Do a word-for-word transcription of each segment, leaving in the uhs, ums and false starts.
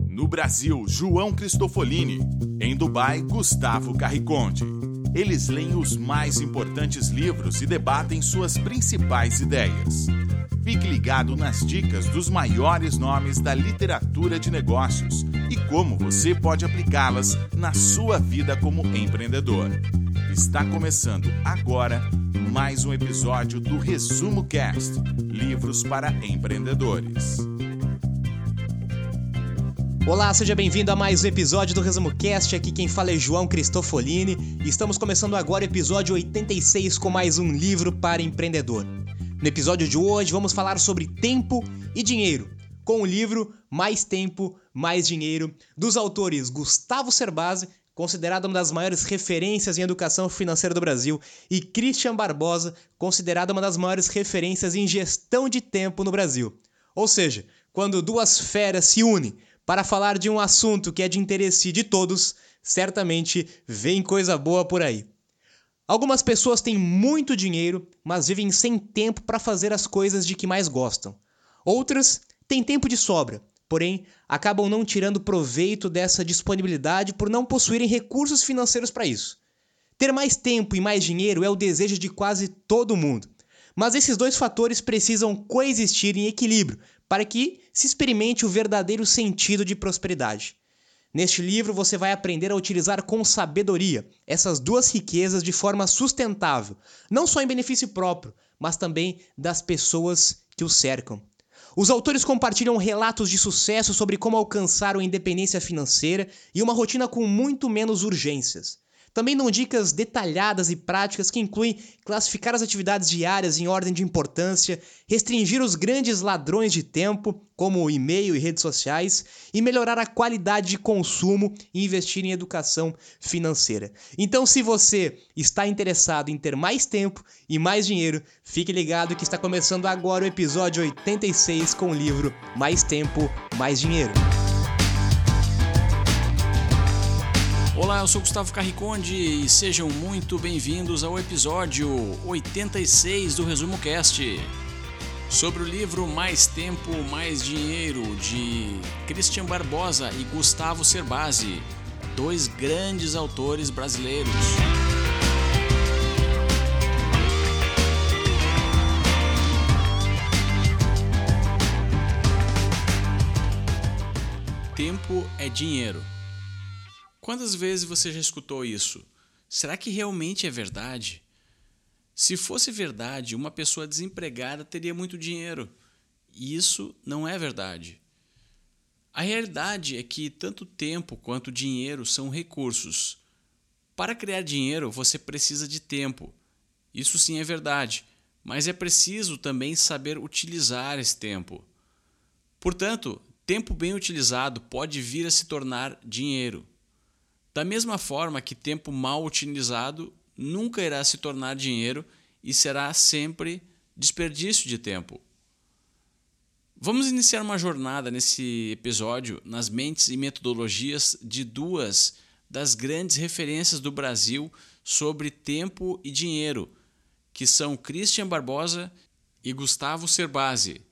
No Brasil, João Cristofolini. Em Dubai, Gustavo Carriconde. Eles leem os mais importantes livros e debatem suas principais ideias. Fique ligado nas dicas dos maiores nomes da literatura de negócios e como você pode aplicá-las na sua vida como empreendedor. Está começando agora mais um episódio do Resumo Cast, livros para empreendedores. Olá, seja bem-vindo a mais um episódio do Resumo Cast. Aqui quem fala é João Cristofolini e estamos começando agora o episódio oitenta e seis com mais um livro para empreendedor. No episódio de hoje vamos falar sobre tempo e dinheiro, com o livro Mais Tempo, Mais Dinheiro, dos autores Gustavo Cerbasi, considerado uma das maiores referências em educação financeira do Brasil, e Christian Barbosa, considerado uma das maiores referências em gestão de tempo no Brasil. Ou seja, quando duas feras se unem para falar de um assunto que é de interesse de todos, certamente vem coisa boa por aí. Algumas pessoas têm muito dinheiro, mas vivem sem tempo para fazer as coisas de que mais gostam. Outras têm tempo de sobra, porém acabam não tirando proveito dessa disponibilidade por não possuírem recursos financeiros para isso. Ter mais tempo e mais dinheiro é o desejo de quase todo mundo, mas esses dois fatores precisam coexistir em equilíbrio para que se experimente o verdadeiro sentido de prosperidade. Neste livro você vai aprender a utilizar com sabedoria essas duas riquezas de forma sustentável, não só em benefício próprio, mas também das pessoas que o cercam. Os autores compartilham relatos de sucesso sobre como alcançar a independência financeira e uma rotina com muito menos urgências. Também dão dicas detalhadas e práticas que incluem classificar as atividades diárias em ordem de importância, restringir os grandes ladrões de tempo, como o e-mail e redes sociais, e melhorar a qualidade de consumo e investir em educação financeira. Então, se você está interessado em ter mais tempo e mais dinheiro, fique ligado que está começando agora o episódio oitenta e seis com o livro Mais Tempo, Mais Dinheiro. Olá, eu sou Gustavo Carriconde e sejam muito bem-vindos ao episódio oitenta e seis do Resumo Cast, sobre o livro Mais Tempo, Mais Dinheiro, de Christian Barbosa e Gustavo Cerbasi, dois grandes autores brasileiros. Tempo é dinheiro. Quantas vezes você já escutou isso? Será que realmente é verdade? Se fosse verdade, uma pessoa desempregada teria muito dinheiro. E isso não é verdade. A realidade é que tanto tempo quanto dinheiro são recursos. Para criar dinheiro, você precisa de tempo. Isso sim é verdade, mas é preciso também saber utilizar esse tempo. Portanto, tempo bem utilizado pode vir a se tornar dinheiro. Da mesma forma que tempo mal utilizado nunca irá se tornar dinheiro e será sempre desperdício de tempo. Vamos iniciar uma jornada nesse episódio nas mentes e metodologias de duas das grandes referências do Brasil sobre tempo e dinheiro, que são Christian Barbosa e Gustavo Cerbasi.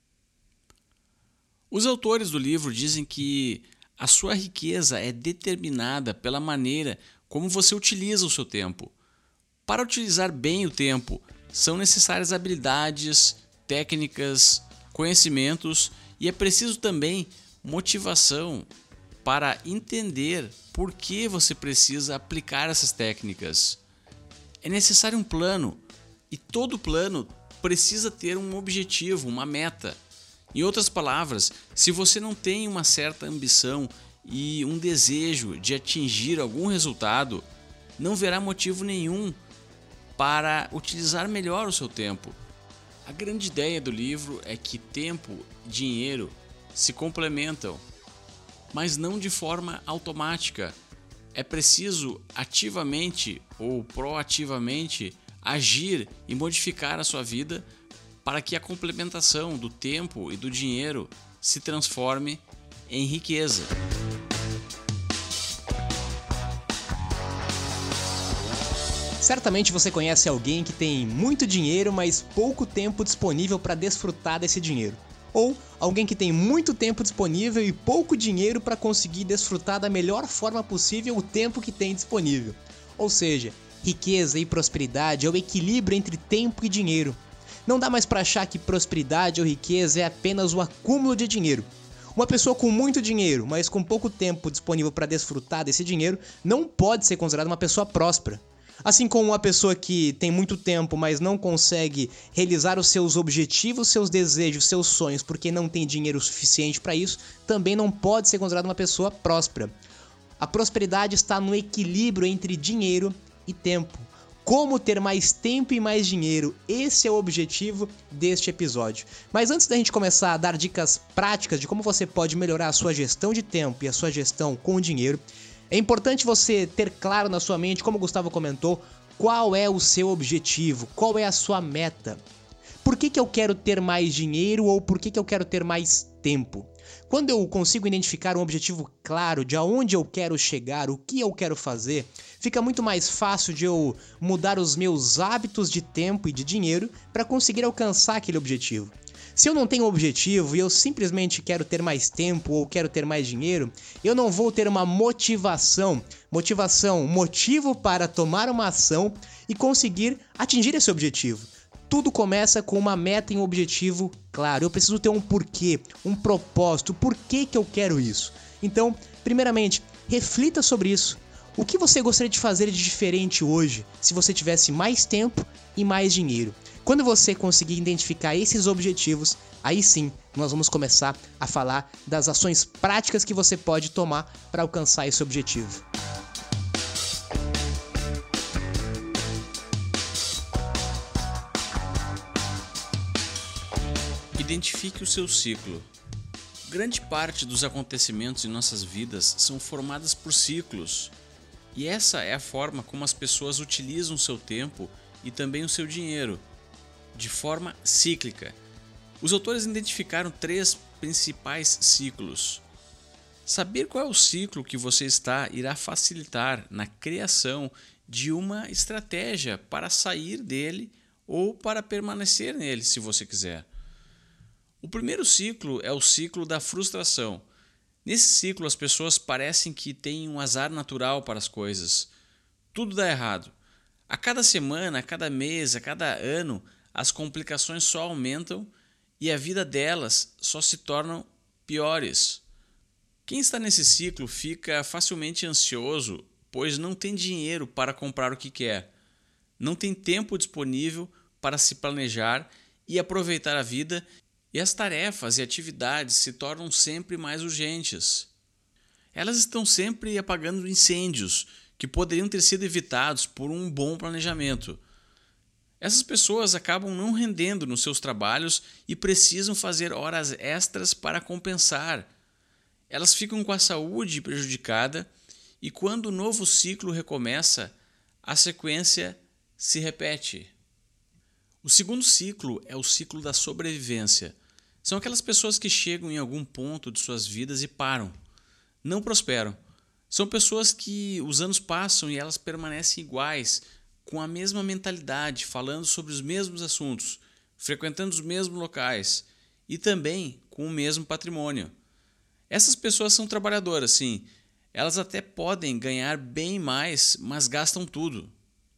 Os autores do livro dizem que a sua riqueza é determinada pela maneira como você utiliza o seu tempo. Para utilizar bem o tempo, são necessárias habilidades, técnicas, conhecimentos e é preciso também motivação para entender por que você precisa aplicar essas técnicas. É necessário um plano e todo plano precisa ter um objetivo, uma meta. Em outras palavras, se você não tem uma certa ambição e um desejo de atingir algum resultado, não verá motivo nenhum para utilizar melhor o seu tempo. A grande ideia do livro é que tempo e dinheiro se complementam, mas não de forma automática. É preciso ativamente ou proativamente agir e modificar a sua vida para que a complementação do tempo e do dinheiro se transforme em riqueza. Certamente você conhece alguém que tem muito dinheiro, mas pouco tempo disponível para desfrutar desse dinheiro. ou alguém que tem muito tempo disponível e pouco dinheiro para conseguir desfrutar da melhor forma possível o tempo que tem disponível. Ou seja, riqueza e prosperidade é o equilíbrio entre tempo e dinheiro. Não dá mais para achar que prosperidade ou riqueza é apenas o acúmulo de dinheiro. Uma pessoa com muito dinheiro, mas com pouco tempo disponível para desfrutar desse dinheiro, não pode ser considerada uma pessoa próspera. Assim como uma pessoa que tem muito tempo, mas não consegue realizar os seus objetivos, seus desejos, seus sonhos, porque não tem dinheiro suficiente para isso, também não pode ser considerada uma pessoa próspera. A prosperidade está no equilíbrio entre dinheiro e tempo. Como ter mais tempo e mais dinheiro? Esse é o objetivo deste episódio. Mas antes da gente começar a dar dicas práticas de como você pode melhorar a sua gestão de tempo e a sua gestão com o dinheiro, é importante você ter claro na sua mente, como o Gustavo comentou, qual é o seu objetivo, qual é a sua meta. Por que que eu quero ter mais dinheiro ou por que que eu quero ter mais tempo? Quando eu consigo identificar um objetivo claro de aonde eu quero chegar, o que eu quero fazer, fica muito mais fácil de eu mudar os meus hábitos de tempo e de dinheiro para conseguir alcançar aquele objetivo. Se eu não tenho um objetivo e eu simplesmente quero ter mais tempo ou quero ter mais dinheiro, eu não vou ter uma motivação, motivação, motivo para tomar uma ação e conseguir atingir esse objetivo. Tudo começa com uma meta e um objetivo claro. Eu preciso ter um porquê, um propósito, por que que eu quero isso. Então, primeiramente, reflita sobre isso. O que você gostaria de fazer de diferente hoje, se você tivesse mais tempo e mais dinheiro? Quando você conseguir identificar esses objetivos, aí sim, nós vamos começar a falar das ações práticas que você pode tomar para alcançar esse objetivo. Identifique o seu ciclo. Grande parte dos acontecimentos em nossas vidas são formadas por ciclos. E essa é a forma como as pessoas utilizam o seu tempo e também o seu dinheiro, de forma cíclica. Os autores identificaram três principais ciclos. Saber qual é o ciclo que você está irá facilitar na criação de uma estratégia para sair dele ou para permanecer nele, se você quiser. O primeiro ciclo é o ciclo da frustração. Nesse ciclo, as pessoas parecem que têm um azar natural para as coisas. Tudo dá errado. A cada semana, a cada mês, a cada ano, as complicações só aumentam e a vida delas só se tornam piores. Quem está nesse ciclo fica facilmente ansioso, pois não tem dinheiro para comprar o que quer. Não tem tempo disponível para se planejar e aproveitar a vida, e as tarefas e atividades se tornam sempre mais urgentes. Elas estão sempre apagando incêndios que poderiam ter sido evitados por um bom planejamento. Essas pessoas acabam não rendendo nos seus trabalhos e precisam fazer horas extras para compensar. Elas ficam com a saúde prejudicada e quando o novo ciclo recomeça, a sequência se repete. O segundo ciclo é o ciclo da sobrevivência. São aquelas pessoas que chegam em algum ponto de suas vidas e param. Não prosperam. São pessoas que os anos passam e elas permanecem iguais, com a mesma mentalidade, falando sobre os mesmos assuntos, frequentando os mesmos locais e também com o mesmo patrimônio. Essas pessoas são trabalhadoras, sim. Elas até podem ganhar bem mais, mas gastam tudo.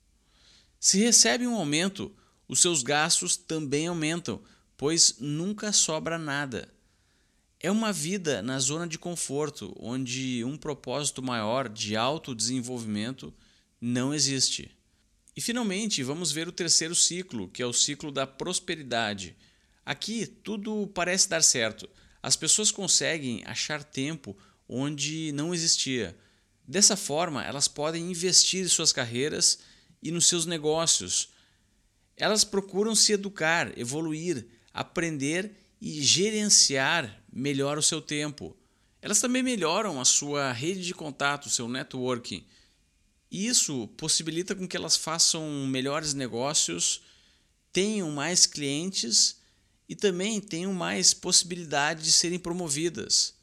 Se recebem um aumento, os seus gastos também aumentam, pois nunca sobra nada. É uma vida na zona de conforto, onde um propósito maior de autodesenvolvimento não existe. E finalmente, vamos ver o terceiro ciclo, que é o ciclo da prosperidade. Aqui tudo parece dar certo. As pessoas conseguem achar tempo onde não existia. Dessa forma, elas podem investir em suas carreiras e nos seus negócios. Elas procuram se educar, evoluir, aprender e gerenciar melhor o seu tempo. Elas também melhoram a sua rede de contato, seu networking. E isso possibilita com que elas façam melhores negócios, tenham mais clientes e também tenham mais possibilidade de serem promovidas.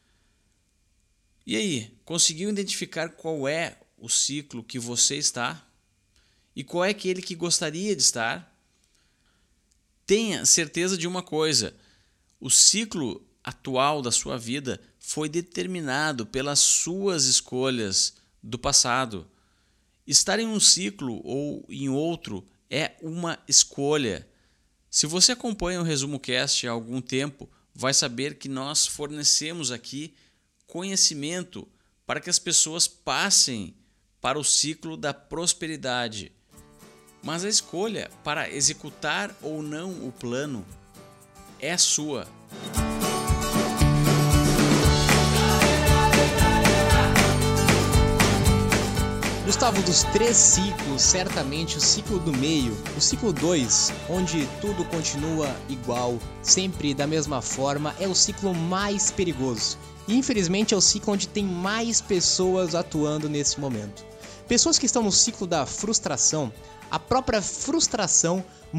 E aí, conseguiu identificar qual é o ciclo que você está? E qual é aquele que gostaria de estar? Tenha certeza de uma coisa: O ciclo atual da sua vida foi determinado pelas suas escolhas do passado. Estar em um ciclo ou em outro é uma escolha. Se você acompanha o Resumo Cast há algum tempo, vai saber que nós fornecemos aqui conhecimento para que as pessoas passem para o ciclo da prosperidade. Mas a escolha para executar ou não o plano é sua. Gustavo, dos três ciclos, certamente o ciclo do meio, o ciclo dois, onde tudo continua igual, sempre da mesma forma, é o ciclo mais perigoso. E infelizmente é o ciclo onde tem mais pessoas atuando nesse momento. Pessoas que estão no ciclo da frustração, a própria frustração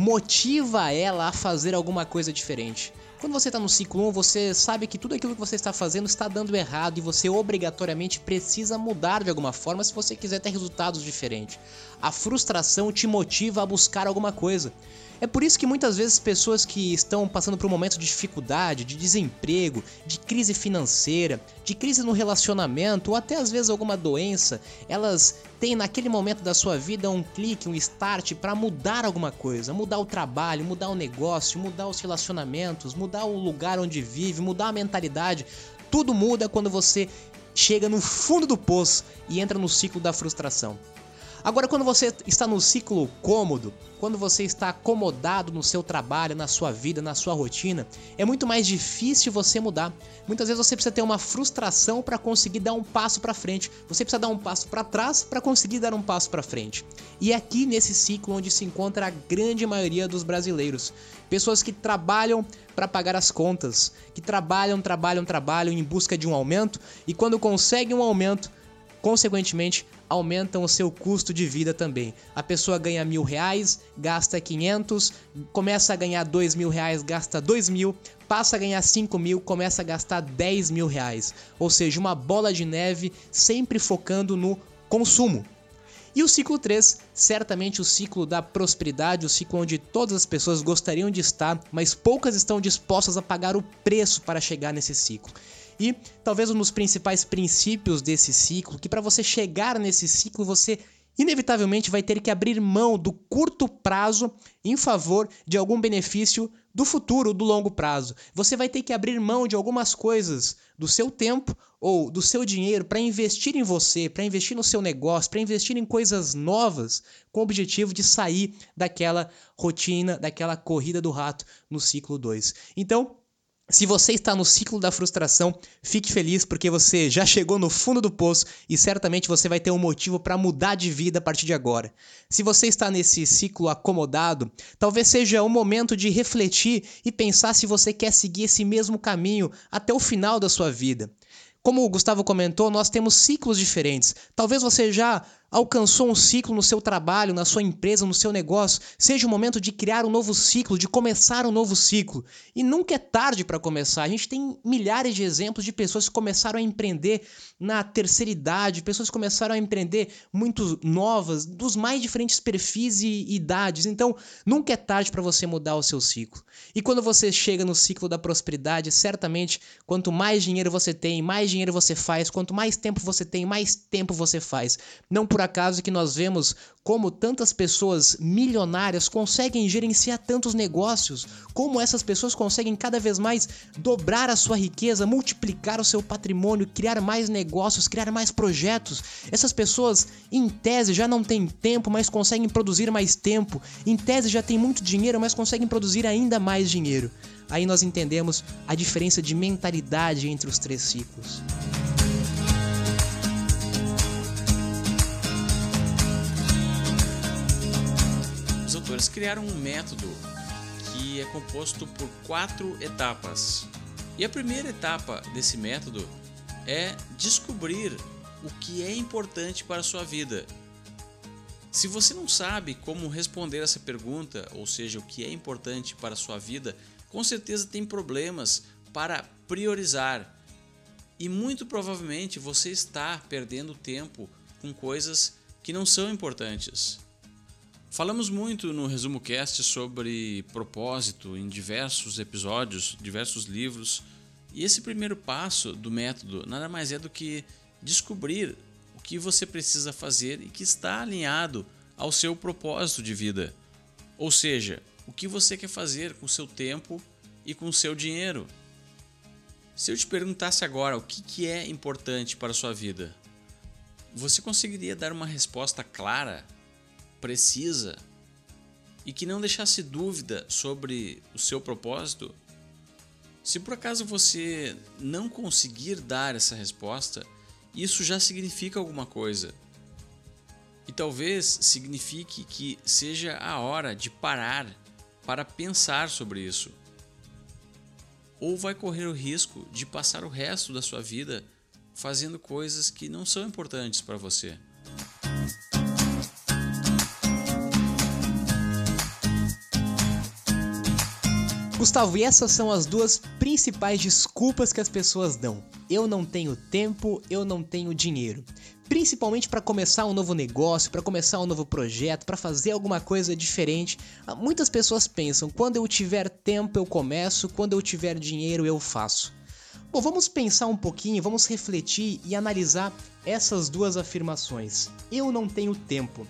motiva ela a fazer alguma coisa diferente. Quando você está no ciclo um, você sabe que tudo aquilo que você está fazendo está dando errado e você obrigatoriamente precisa mudar de alguma forma se você quiser ter resultados diferentes. A frustração te motiva a buscar alguma coisa. É por isso que muitas vezes pessoas que estão passando por um momento de dificuldade, de desemprego, de crise financeira, de crise no relacionamento ou até às vezes alguma doença, elas têm naquele momento da sua vida um clique, um start para mudar alguma coisa, mudar o trabalho, mudar o negócio, mudar os relacionamentos, mudar o lugar onde vive, mudar a mentalidade. Tudo muda quando você chega no fundo do poço e entra no ciclo da frustração. Agora, quando você está no ciclo cômodo, quando você está acomodado no seu trabalho, na sua vida, na sua rotina, é muito mais difícil você mudar. Muitas vezes você precisa ter uma frustração para conseguir dar um passo para frente. Você precisa dar um passo para trás para conseguir dar um passo para frente. E é aqui nesse ciclo onde se encontra a grande maioria dos brasileiros. Pessoas que trabalham para pagar as contas, que trabalham, trabalham, trabalham em busca de um aumento e quando conseguem um aumento, consequentemente, aumentam o seu custo de vida também. A pessoa ganha mil reais, gasta quinhentos, começa a ganhar dois mil reais, gasta dois mil, passa a ganhar cinco mil, começa a gastar dez mil reais. Ou seja, uma bola de neve sempre focando no consumo. E o ciclo três, certamente o ciclo da prosperidade, o ciclo onde todas as pessoas gostariam de estar, mas poucas estão dispostas a pagar o preço para chegar nesse ciclo. E talvez um dos principais princípios desse ciclo, que para você chegar nesse ciclo você inevitavelmente vai ter que abrir mão do curto prazo em favor de algum benefício do futuro, do longo prazo. Você vai ter que abrir mão de algumas coisas do seu tempo ou do seu dinheiro para investir em você, para investir no seu negócio, para investir em coisas novas com o objetivo de sair daquela rotina, daquela corrida do rato no ciclo dois. Então, se você está no ciclo da frustração, fique feliz porque você já chegou no fundo do poço e certamente você vai ter um motivo para mudar de vida a partir de agora. Se você está nesse ciclo acomodado, talvez seja o momento de refletir e pensar se você quer seguir esse mesmo caminho até o final da sua vida. Como o Gustavo comentou, nós temos ciclos diferentes. Talvez você já alcançou um ciclo no seu trabalho, na sua empresa, no seu negócio. Seja o momento de criar um novo ciclo, de começar um novo ciclo. E nunca é tarde para começar. A gente tem milhares de exemplos de pessoas que começaram a empreender na terceira idade, pessoas que começaram a empreender muito novas, dos mais diferentes perfis e idades. Então, nunca é tarde para você mudar o seu ciclo. E quando você chega no ciclo da prosperidade, certamente, quanto mais dinheiro você tem, mais dinheiro você faz, quanto mais tempo você tem, mais tempo você faz. Não por acaso que nós vemos como tantas pessoas milionárias conseguem gerenciar tantos negócios, como essas pessoas conseguem cada vez mais dobrar a sua riqueza, multiplicar o seu patrimônio, criar mais negócios, criar mais projetos. Essas pessoas, em tese, já não têm tempo, mas conseguem produzir mais tempo. Em tese, já têm muito dinheiro, mas conseguem produzir ainda mais dinheiro. Aí nós entendemos a diferença de mentalidade entre os três ciclos. Os autores criaram um método que é composto por quatro etapas. E a primeira etapa desse método é descobrir o que é importante para a sua vida. Se você não sabe como responder essa pergunta, ou seja, o que é importante para a sua vida, com certeza tem problemas para priorizar. E muito provavelmente você está perdendo tempo com coisas que não são importantes. Falamos muito no Resumo Cast sobre propósito em diversos episódios, diversos livros, e esse primeiro passo do método nada mais é do que descobrir o que você precisa fazer e que está alinhado ao seu propósito de vida. Ou seja, o que você quer fazer com o seu tempo e com o seu dinheiro. Se eu te perguntasse agora o que é importante para a sua vida, você conseguiria dar uma resposta clara, precisa e que não deixasse dúvida sobre o seu propósito? Se por acaso você não conseguir dar essa resposta, isso já significa alguma coisa. E talvez signifique que seja a hora de parar para pensar sobre isso. Ou vai correr o risco de passar o resto da sua vida fazendo coisas que não são importantes para você. Gustavo, e essas são as duas principais desculpas que as pessoas dão. Eu não tenho tempo, eu não tenho dinheiro. Principalmente para começar um novo negócio, para começar um novo projeto, para fazer alguma coisa diferente. Muitas pessoas pensam, quando eu tiver tempo eu começo, quando eu tiver dinheiro eu faço. Bom, vamos pensar um pouquinho, vamos refletir e analisar essas duas afirmações. Eu não tenho tempo.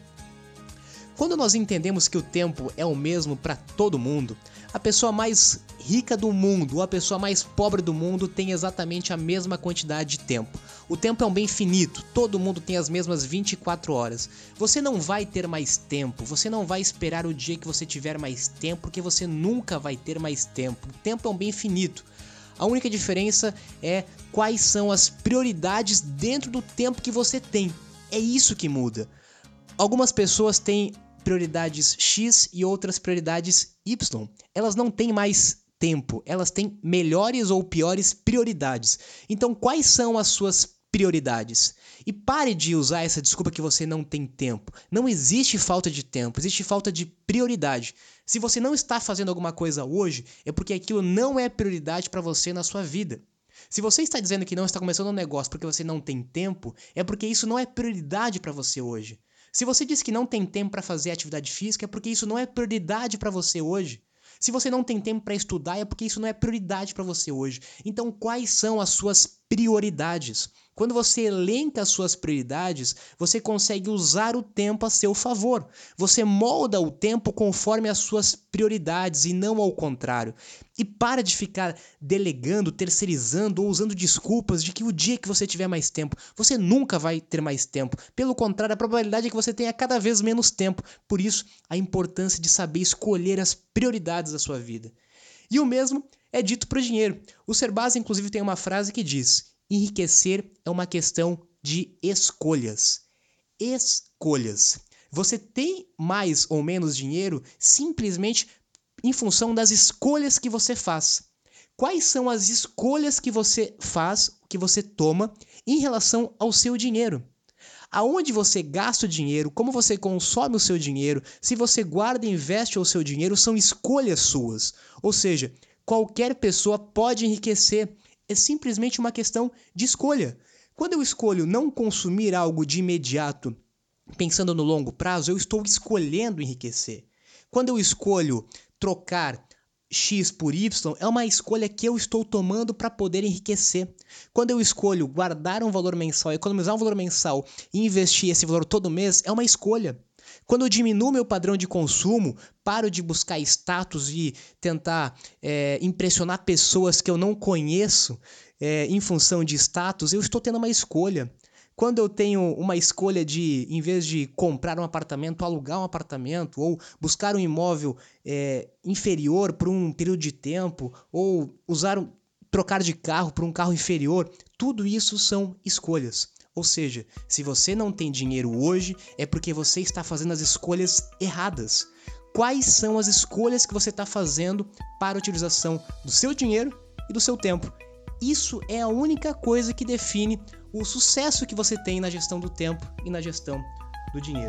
Quando nós entendemos que o tempo é o mesmo para todo mundo, a pessoa mais rica do mundo ou a pessoa mais pobre do mundo tem exatamente a mesma quantidade de tempo. O tempo é um bem finito, todo mundo tem as mesmas vinte e quatro horas. Você não vai ter mais tempo, você não vai esperar o dia que você tiver mais tempo, porque você nunca vai ter mais tempo. O tempo é um bem finito. A única diferença é quais são as prioridades dentro do tempo que você tem. É isso que muda. Algumas pessoas têm prioridades X e outras prioridades Y. Elas não têm mais tempo, elas têm melhores ou piores prioridades. Então, quais são as suas prioridades? E pare de usar essa desculpa que você não tem tempo. Não existe falta de tempo, existe falta de prioridade. Se você não está fazendo alguma coisa hoje, é porque aquilo não é prioridade para você na sua vida. Se você está dizendo que não está começando um negócio porque você não tem tempo, é porque isso não é prioridade para você hoje. Se você diz que não tem tempo para fazer atividade física, é porque isso não é prioridade para você hoje. Se você não tem tempo para estudar, é porque isso não é prioridade para você hoje. Então, quais são as suas prioridades? Quando você elenca as suas prioridades, você consegue usar o tempo a seu favor. Você molda o tempo conforme as suas prioridades e não ao contrário. E para de ficar delegando, terceirizando ou usando desculpas de que o dia que você tiver mais tempo, você nunca vai ter mais tempo. Pelo contrário, a probabilidade é que você tenha cada vez menos tempo. Por isso, a importância de saber escolher as prioridades da sua vida. E o mesmo é dito para o dinheiro. O Serbazi, inclusive, tem uma frase que diz: enriquecer é uma questão de escolhas. Escolhas. Você tem mais ou menos dinheiro simplesmente em função das escolhas que você faz. Quais são as escolhas que você faz, que você toma em relação ao seu dinheiro? Aonde você gasta o dinheiro, como você consome o seu dinheiro, se você guarda e investe o seu dinheiro, são escolhas suas. Ou seja, qualquer pessoa pode enriquecer. É simplesmente uma questão de escolha. Quando eu escolho não consumir algo de imediato, pensando no longo prazo, eu estou escolhendo enriquecer. Quando eu escolho trocar X por Y, é uma escolha que eu estou tomando para poder enriquecer. Quando eu escolho guardar um valor mensal, economizar um valor mensal e investir esse valor todo mês, é uma escolha. Quando eu diminuo meu padrão de consumo, paro de buscar status e tentar é, impressionar pessoas que eu não conheço é, em função de status, eu estou tendo uma escolha. Quando eu tenho uma escolha de, em vez de comprar um apartamento, alugar um apartamento, ou buscar um imóvel é, inferior por um período de tempo, ou usar um, trocar de carro por um carro inferior, tudo isso são escolhas. Ou seja, se você não tem dinheiro hoje, é porque você está fazendo as escolhas erradas. Quais são as escolhas que você está fazendo para a utilização do seu dinheiro e do seu tempo? Isso é a única coisa que define o sucesso que você tem na gestão do tempo e na gestão do dinheiro.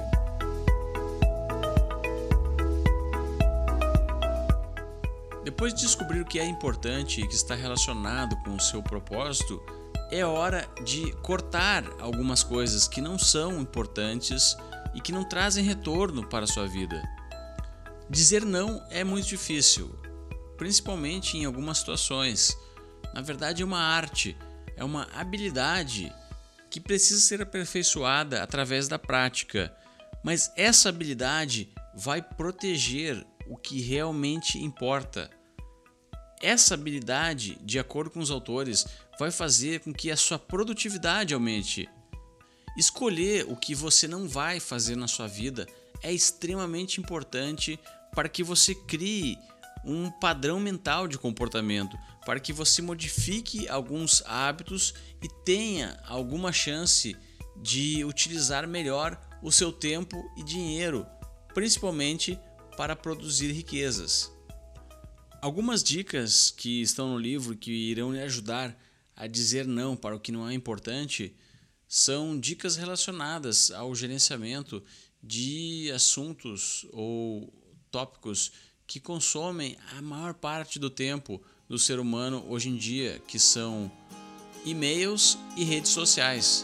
Depois de descobrir o que é importante e que está relacionado com o seu propósito, é hora de cortar algumas coisas que não são importantes e que não trazem retorno para a sua vida. Dizer não é muito difícil, principalmente em algumas situações. Na verdade, é uma arte, é uma habilidade que precisa ser aperfeiçoada através da prática, mas essa habilidade vai proteger o que realmente importa. Essa habilidade, de acordo com os autores, vai fazer com que a sua produtividade aumente. Escolher o que você não vai fazer na sua vida é extremamente importante para que você crie um padrão mental de comportamento, para que você modifique alguns hábitos e tenha alguma chance de utilizar melhor o seu tempo e dinheiro, principalmente para produzir riquezas. Algumas dicas que estão no livro que irão lhe ajudar a dizer não para o que não é importante são dicas relacionadas ao gerenciamento de assuntos ou tópicos que consomem a maior parte do tempo do ser humano hoje em dia, que são e-mails e redes sociais.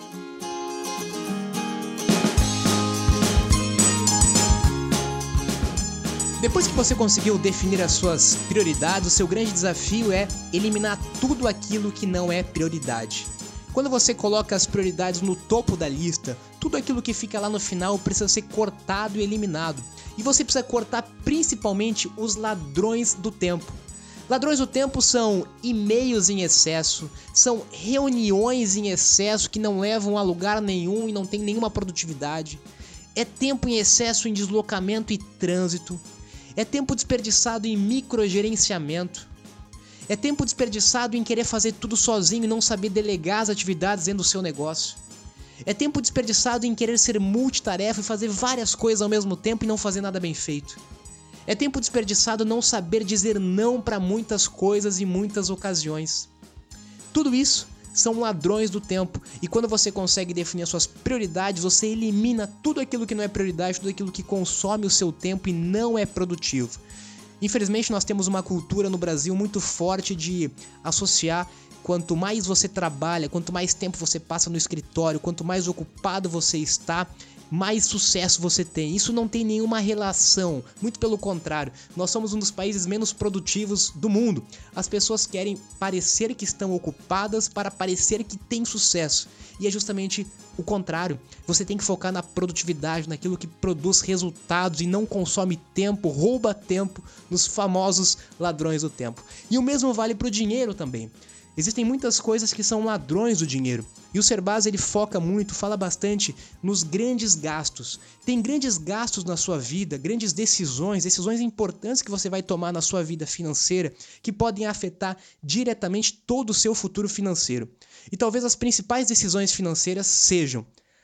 Depois que você conseguiu definir as suas prioridades, o seu grande desafio é eliminar tudo aquilo que não é prioridade. Quando você coloca as prioridades no topo da lista, tudo aquilo que fica lá no final precisa ser cortado e eliminado. E você precisa cortar principalmente os ladrões do tempo. Ladrões do tempo são e-mails em excesso, são reuniões em excesso que não levam a lugar nenhum e não tem nenhuma produtividade. É tempo em excesso em deslocamento e trânsito. É tempo desperdiçado em microgerenciamento. É tempo desperdiçado em querer fazer tudo sozinho e não saber delegar as atividades dentro do seu negócio. É tempo desperdiçado em querer ser multitarefa e fazer várias coisas ao mesmo tempo e não fazer nada bem feito. É tempo desperdiçado não saber dizer não para muitas coisas e muitas ocasiões. Tudo isso são ladrões do tempo, e quando você consegue definir as suas prioridades, você elimina tudo aquilo que não é prioridade, tudo aquilo que consome o seu tempo e não é produtivo. Infelizmente, nós temos uma cultura no Brasil muito forte de associar quanto mais você trabalha, quanto mais tempo você passa no escritório, quanto mais ocupado você está, mais sucesso você tem. Isso não tem nenhuma relação, muito pelo contrário. Nós somos um dos países menos produtivos do mundo. As pessoas querem parecer que estão ocupadas para parecer que têm sucesso. E é justamente o contrário. Você tem que focar na produtividade, naquilo que produz resultados e não consome tempo, rouba tempo nos famosos ladrões do tempo. E o mesmo vale para o dinheiro também. Existem muitas coisas que são ladrões do dinheiro. E o Serbazer, ele foca muito, fala bastante nos grandes gastos. Tem grandes gastos na sua vida, grandes decisões, decisões importantes que você vai tomar na sua vida financeira que podem afetar diretamente todo o seu futuro financeiro. E talvez as principais decisões financeiras sejam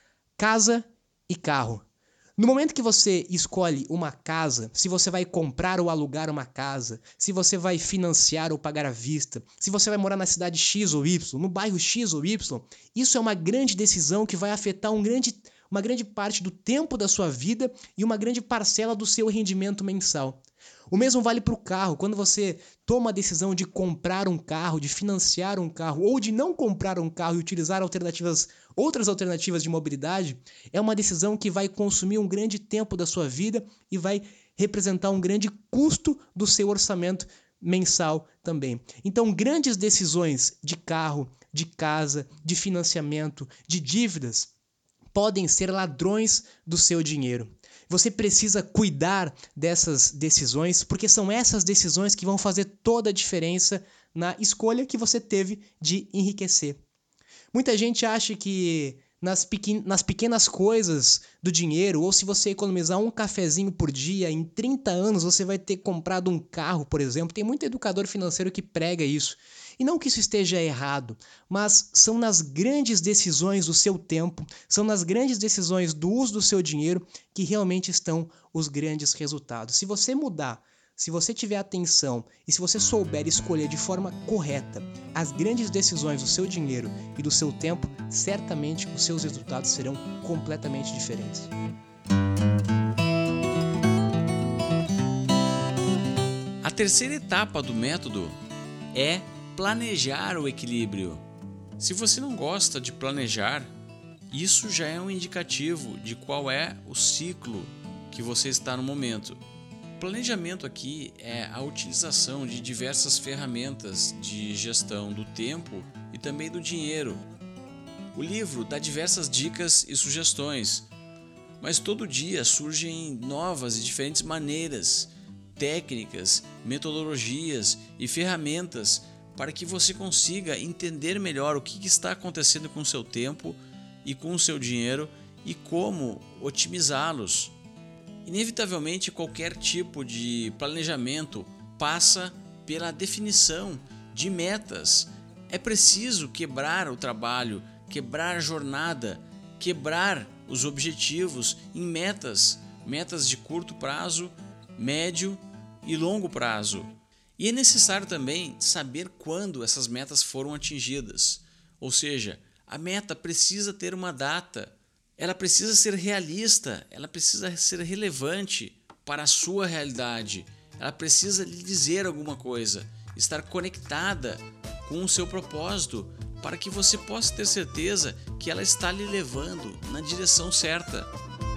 casa e carro. No momento que você escolhe uma casa, se você vai comprar ou alugar uma casa, se você vai financiar ou pagar à vista, se você vai morar na cidade X ou Y, no bairro X ou Y, isso é uma grande decisão que vai afetar um grande, uma grande parte do tempo da sua vida e uma grande parcela do seu rendimento mensal. O mesmo vale para o carro. Quando você toma a decisão de comprar um carro, de financiar um carro ou de não comprar um carro e utilizar alternativas, outras alternativas de mobilidade, é uma decisão que vai consumir um grande tempo da sua vida e vai representar um grande custo do seu orçamento mensal também. Então, grandes decisões de carro, de casa, de financiamento, de dívidas podem ser ladrões do seu dinheiro. Você precisa cuidar dessas decisões, porque são essas decisões que vão fazer toda a diferença na escolha que você teve de enriquecer. Muita gente acha que nas, pequen- nas pequenas coisas do dinheiro, ou se você economizar um cafezinho por dia, em trinta anos você vai ter comprado um carro, por exemplo. Tem muito educador financeiro que prega isso. E não que isso esteja errado, mas são nas grandes decisões do seu tempo, são nas grandes decisões do uso do seu dinheiro que realmente estão os grandes resultados. Se você mudar, se você tiver atenção e se você souber escolher de forma correta as grandes decisões do seu dinheiro e do seu tempo, certamente os seus resultados serão completamente diferentes. A terceira etapa do método é planejar o equilíbrio. Se você não gosta de planejar, Isso já é um indicativo de qual é o ciclo que você está no momento. Planejamento aqui é a utilização de diversas ferramentas de gestão do tempo e também do dinheiro. O livro dá diversas dicas e sugestões, mas todo dia surgem novas e diferentes maneiras, técnicas, metodologias e ferramentas para que você consiga entender melhor o que está acontecendo com o seu tempo e com o seu dinheiro e como otimizá-los. Inevitavelmente, qualquer tipo de planejamento passa pela definição de metas. É preciso quebrar o trabalho, quebrar a jornada, quebrar os objetivos em metas, metas de curto prazo, médio e longo prazo. E é necessário também saber quando essas metas foram atingidas. Ou seja, a meta precisa ter uma data, ela precisa ser realista, ela precisa ser relevante para a sua realidade, ela precisa lhe dizer alguma coisa, estar conectada com o seu propósito, para que você possa ter certeza que ela está lhe levando na direção certa.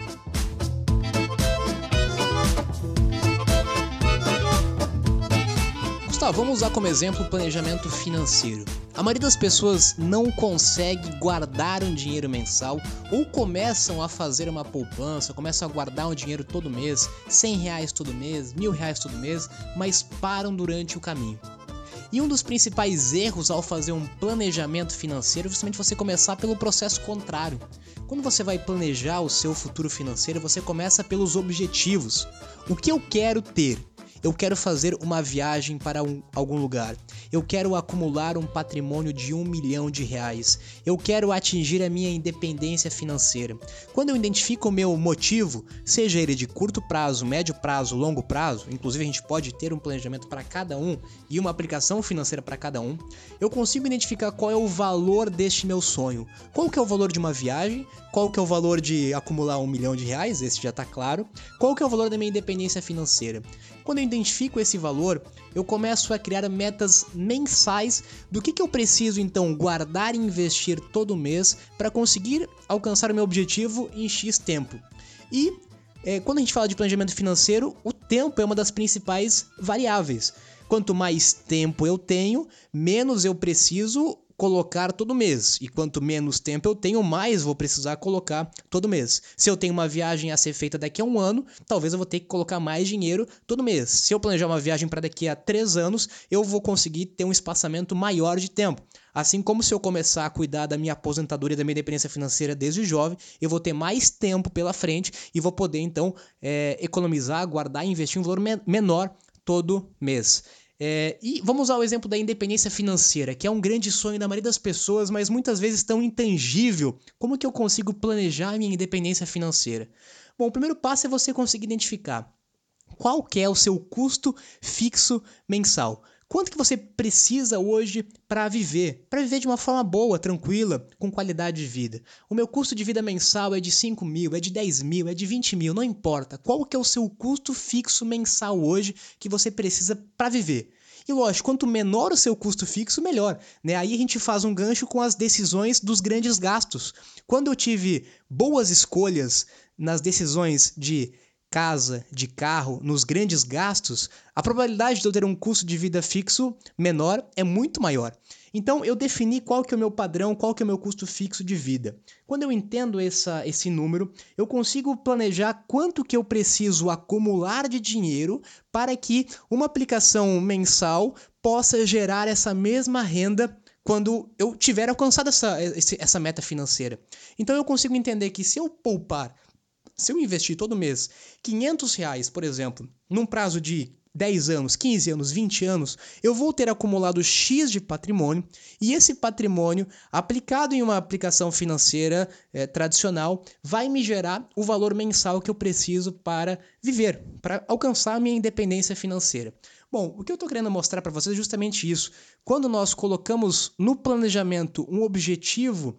Gustavo, vamos usar como exemplo o planejamento financeiro. A maioria das pessoas não consegue guardar um dinheiro mensal ou começam a fazer uma poupança, começam a guardar um dinheiro todo mês, cem reais todo mês, mil reais todo mês, mas param durante o caminho. E um dos principais erros ao fazer um planejamento financeiro é justamente você começar pelo processo contrário. Quando você vai planejar o seu futuro financeiro, você começa pelos objetivos. O que eu quero ter? Eu quero fazer uma viagem para um, algum lugar. Eu quero acumular um patrimônio de um milhão de reais. Eu quero atingir a minha independência financeira. Quando eu identifico o meu motivo, seja ele de curto prazo, médio prazo, longo prazo, inclusive a gente pode ter um planejamento para cada um e uma aplicação financeira para cada um, eu consigo identificar qual é o valor deste meu sonho. Qual que é o valor de uma viagem? Qual que é o valor de acumular um milhão de reais? Esse já está claro. Qual que é o valor da minha independência financeira? Quando eu identifico esse valor, eu começo a criar metas mensais do que, que eu preciso então guardar e investir todo mês para conseguir alcançar o meu objetivo em X tempo. E é, quando a gente fala de planejamento financeiro, o tempo é uma das principais variáveis. Quanto mais tempo eu tenho, menos eu preciso colocar todo mês, e quanto menos tempo eu tenho, mais vou precisar colocar todo mês. Se eu tenho uma viagem a ser feita daqui a um ano, talvez eu vou ter que colocar mais dinheiro todo mês. Se eu planejar uma viagem para daqui a três anos, eu vou conseguir ter um espaçamento maior de tempo. Assim como se eu começar a cuidar da minha aposentadoria e da minha independência financeira desde jovem, eu vou ter mais tempo pela frente e vou poder então é, economizar, guardar e investir um valor me- menor todo mês. É, e vamos usar o exemplo da independência financeira, que é um grande sonho da maioria das pessoas, mas muitas vezes tão intangível. Como que eu consigo planejar a minha independência financeira? Bom, o primeiro passo é você conseguir identificar qual que é o seu custo fixo mensal. Quanto que você precisa hoje para viver? Para viver de uma forma boa, tranquila, com qualidade de vida. O meu custo de vida mensal é de cinco mil, é de dez mil, é de vinte mil, não importa. Qual que é o seu custo fixo mensal hoje que você precisa para viver? E lógico, quanto menor o seu custo fixo, melhor, né? Aí a gente faz um gancho com as decisões dos grandes gastos. Quando eu tive boas escolhas nas decisões de casa, de carro, nos grandes gastos, a probabilidade de eu ter um custo de vida fixo menor é muito maior. Então eu defini qual que é o meu padrão, qual que é o meu custo fixo de vida. Quando eu entendo essa, esse número, eu consigo planejar quanto que eu preciso acumular de dinheiro para que uma aplicação mensal possa gerar essa mesma renda quando eu tiver alcançado essa, essa meta financeira. Então eu consigo entender que se eu poupar, se eu investir todo mês quinhentos reais, por exemplo, num prazo de dez anos, quinze anos, vinte anos, eu vou ter acumulado X de patrimônio e esse patrimônio, aplicado em uma aplicação financeira é, tradicional, vai me gerar o valor mensal que eu preciso para viver, para alcançar a minha independência financeira. Bom, o que eu estou querendo mostrar para vocês é justamente isso. Quando nós colocamos no planejamento um objetivo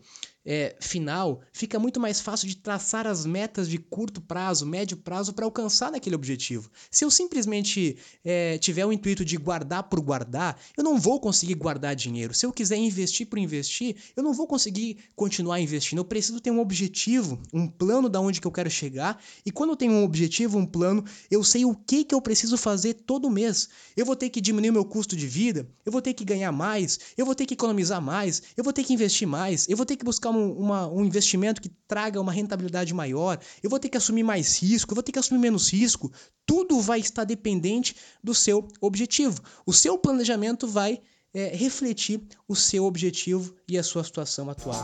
é, final, fica muito mais fácil de traçar as metas de curto prazo, médio prazo para alcançar naquele objetivo. Se eu simplesmente é, tiver o intuito de guardar por guardar, eu não vou conseguir guardar dinheiro. Se eu quiser investir por investir, eu não vou conseguir continuar investindo. Eu preciso ter um objetivo, um plano de onde que eu quero chegar, e quando eu tenho um objetivo, um plano, eu sei o que, que eu preciso fazer todo mês. Eu vou ter que diminuir o meu custo de vida, eu vou ter que ganhar mais, eu vou ter que economizar mais, eu vou ter que investir mais, eu vou ter que buscar um, uma, um investimento que traga uma rentabilidade maior, eu vou ter que assumir mais risco, eu vou ter que assumir menos risco. Tudo vai estar dependente do seu objetivo. O seu planejamento vai é, refletir o seu objetivo e a sua situação atual.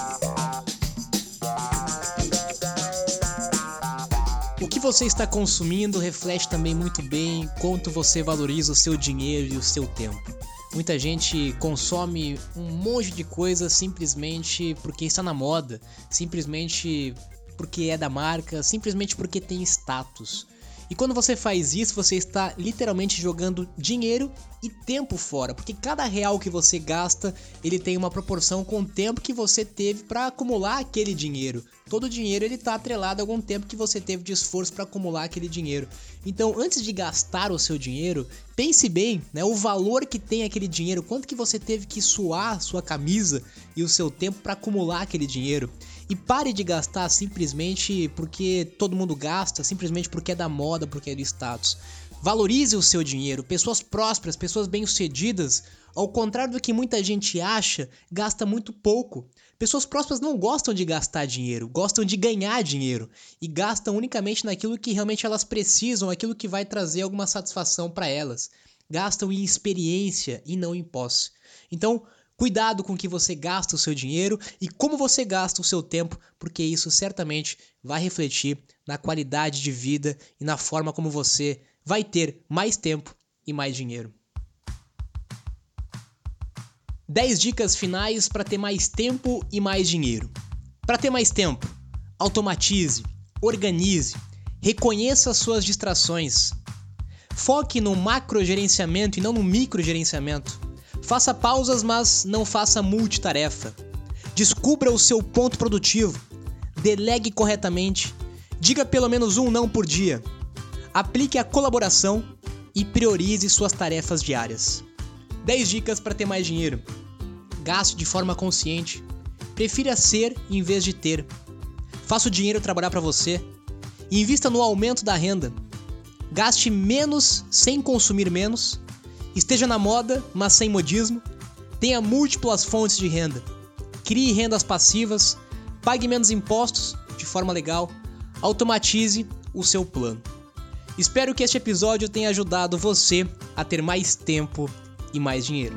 O que você está consumindo reflete também muito bem quanto você valoriza o seu dinheiro e o seu tempo. Muita gente consome um monte de coisa simplesmente porque está na moda, simplesmente porque é da marca, simplesmente porque tem status. E quando você faz isso, você está literalmente jogando dinheiro e tempo fora, porque cada real que você gasta, ele tem uma proporção com o tempo que você teve para acumular aquele dinheiro. Todo dinheiro ele está atrelado a algum tempo que você teve de esforço para acumular aquele dinheiro. Então, antes de gastar o seu dinheiro, pense bem, né, o valor que tem aquele dinheiro, quanto que você teve que suar a sua camisa e o seu tempo para acumular aquele dinheiro. E pare de gastar simplesmente porque todo mundo gasta, simplesmente porque é da moda, porque é do status. Valorize o seu dinheiro. Pessoas prósperas, pessoas bem-sucedidas, ao contrário do que muita gente acha, gasta muito pouco. Pessoas prósperas não gostam de gastar dinheiro, gostam de ganhar dinheiro. E gastam unicamente naquilo que realmente elas precisam, aquilo que vai trazer alguma satisfação para elas. Gastam em experiência e não em posse. Então, cuidado com o que você gasta o seu dinheiro e como você gasta o seu tempo, porque isso certamente vai refletir na qualidade de vida e na forma como você vai ter mais tempo e mais dinheiro. dez dicas finais para ter mais tempo e mais dinheiro. Para ter mais tempo, automatize, organize, reconheça as suas distrações. Foque no macrogerenciamento e não no microgerenciamento. Faça pausas, mas não faça multitarefa. Descubra o seu ponto produtivo. Delegue corretamente. Diga pelo menos um não por dia. Aplique a colaboração e priorize suas tarefas diárias. dez dicas para ter mais dinheiro. Gaste de forma consciente. Prefira ser em vez de ter. Faça o dinheiro trabalhar para você. Invista no aumento da renda. Gaste menos sem consumir menos. Esteja na moda, mas sem modismo. Tenha múltiplas fontes de renda. Crie rendas passivas. Pague menos impostos de forma legal. Automatize o seu plano. Espero que este episódio tenha ajudado você a ter mais tempo e mais dinheiro.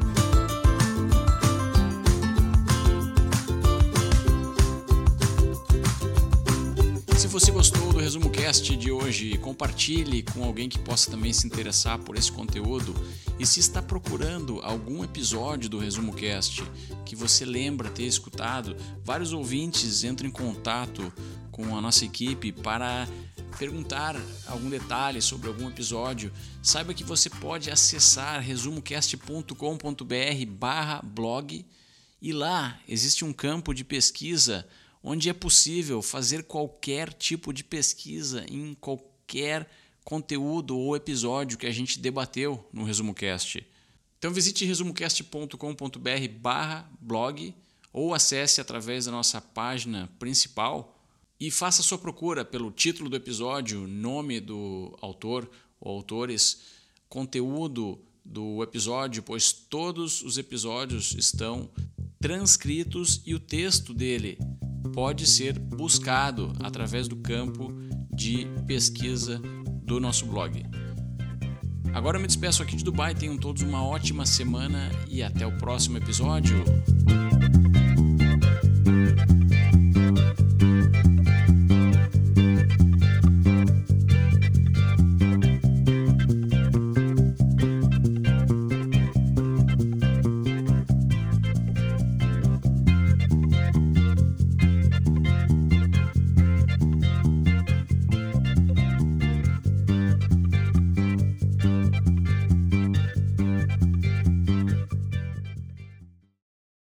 Se você gostou do Resumo Cast de hoje, compartilhe com alguém que possa também se interessar por esse conteúdo. E se está procurando algum episódio do Resumo Cast que você lembra ter escutado, vários ouvintes entram em contato com a nossa equipe para perguntar algum detalhe sobre algum episódio. Saiba que você pode acessar resumocast ponto com ponto br barra blog e lá existe um campo de pesquisa onde é possível fazer qualquer tipo de pesquisa em qualquer conteúdo ou episódio que a gente debateu no ResumoCast. Então visite resumocast ponto com ponto br barra blog ou acesse através da nossa página principal e faça sua procura pelo título do episódio, nome do autor ou autores, conteúdo do episódio, pois todos os episódios estão transcritos e o texto dele pode ser buscado através do campo de pesquisa do nosso blog. Agora eu me despeço aqui de Dubai, tenham todos uma ótima semana e até o próximo episódio.